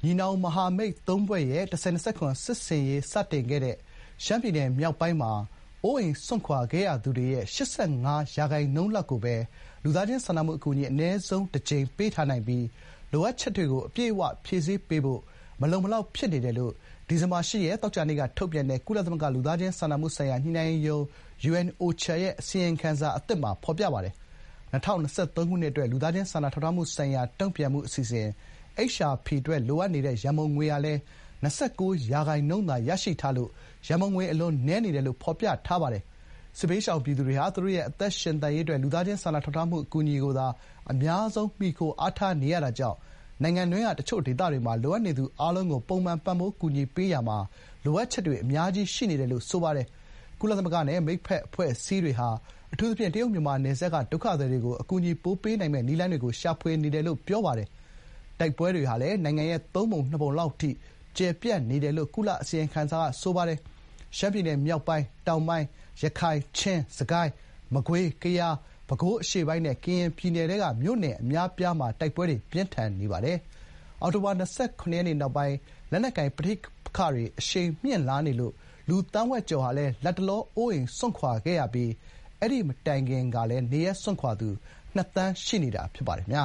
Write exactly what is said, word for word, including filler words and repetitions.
ညီနောင်မဟာမိတ်သုံးဖွဲ့ရဲ့၁၀၂၇ စစ်ဆင်ရေးစတင်ခဲ့တဲ့ရှမ်းပြည်နယ်မြောက်ပိုင်းမှာအိုးအိမ်စွန့်ခွာခဲ့ရသူတွေရဲ့၈၅ ရာခိုင်နှုန်းလောက်ကိုပဲလူသားချင်းစာနာမှုအကူအညီအနည်းဆုံးတစ်ကြိမ်ပေးထားနိုင်ပြီးလိုအပ်ချက်တွေကိုအပြည့်အဝဖြည့်ဆည်းပေးဖို့မလုံမလောက်ဖြစ်နေတယ်လို့ဒီဇင်ဘာ ၈ ရက်သောကြာနေ့ကထုတ်ပြန်တဲ့ကုလသမဂ္ဂလူသားချင်းစာနာမှုဆိုင်ရာညှိနှိုင်းရေးရုံး ယူအန် အိုချာ ရဲ့အစီရင်ခံစာအသစ်မှာဖော်ပြပါတယ်။၂၀၂၃ ခုနှစ်အတွက်လူသားချင်းစာနာထောက်ထားမှုဆိုင်ရာတုံ့ပြန်မှုအစီအစဉ် အိတ်ချ်အာರ್ အတွက်လိုအပ်နေတဲ့ရန်ပုံငွေဟာလည်း၂၉ ရာခိုင်နှုန်းသာရရှိထားလို့ရန်ပုံငွေအလွန်နည်းနေတယ်လို့ဖော်ပြထားပါတယ်။စစ်ဘေးရှောင်ပြည်သူတွေဟာသူတို့ရဲ့အသက်ရှင်သန်ရေးအတွက်လူသားချင်းစာနာထောက်ထားမှုအကူအညီကိုသာအများဆုံးမှီခိုအားထားနေရတာကြောင့်နိုင်ငံတွင်းကတချို့ဒေသတွေမှာလိုအပ်နေသူအားလုံးကိုပုံမှန်ပံ့ပိုးကူညီပေးရာမှာလိုအပ်ချက်တွေအများကြီးရှိနေတယ်လို့ဆိုပါတယ်။ကုလသမဂ္ဂနဲ့မိတ်ဖက်အဖွဲ့အစည်းတွေဟာအထူးသဖြင့်တရုတ်မြန်မာနယ်စပ်ကဒုက္ခသည်တွေကိုအကူအညီပိုပေးနိုင်မယ့်နည်းလမ်းတွေကိုရှာဖွေနေတယ်လို့ပြောပါတယ်။တိုက်ပွဲတွေဟာလည်းနိုင်ငံရဲ့သုံးပုံနှစ်ပုံလောက်ထိကျယ်ပြန့်နေတယ်လို့ကုလအစီရင်ခံစာကဆိုပါတယ်။ရှမ်းပြည်နယ်မြောက်ပိုင်း၊တောင်ပိုင်း၊ရခိုင်၊ချင်း၊စစ်ကိုင်း၊မကွေး၊ကယား၊ပဲခူးအရှေ့ပိုင်းနဲ့ကရင်ပြည်နယ်ထဲကမြို့နယ်အများအပြားမှာတိုက်ပွဲတွေပြင်းထန်နေပါတယ်။အောက်တိုဘာ၂၇ ရက်နေ့နောက်ပိုင်းလက်နက်ကိုင်ပဋိပက္ခတွေအရှိန်မြင့်လာနေလို့လူသန်းဝက်ကျော်ဟာလည်းလတ်တလောအိုးအိမ်စွန့်ခွာခဲ့ရပြီးအဲဒီမတိုင်ခင်ကလည်းနေရပ်စွန့်ခွာသူနှစ်သန်းရှိနေတာဖြစ်ပါတယ်။